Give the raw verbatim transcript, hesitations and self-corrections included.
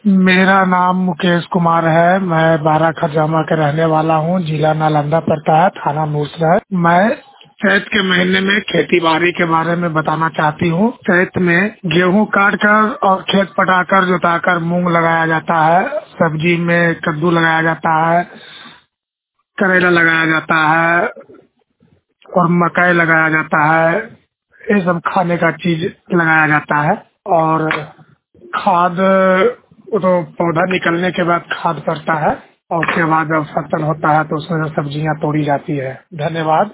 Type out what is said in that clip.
मेरा नाम मुकेश कुमार है। मैं बारह खजामा का रहने वाला हूँ। जिला नालंदा पड़ता है, थाना नूसरत। मैं चैत के महीने में खेती बाड़ी के बारे में बताना चाहती हूँ। चैत में गेहूँ काट कर और खेत पटाकर जोताकर मूंग लगाया जाता है। सब्जी में कद्दू लगाया जाता है, करेला लगाया जाता है और मकई लगाया जाता है। ये सब खाने का चीज लगाया जाता है। और खाद वो तो पौधा निकलने के बाद खाद पड़ता है और उसके बाद जब फसल होता है तो उसमें से सब्जियां तोड़ी जाती है। धन्यवाद।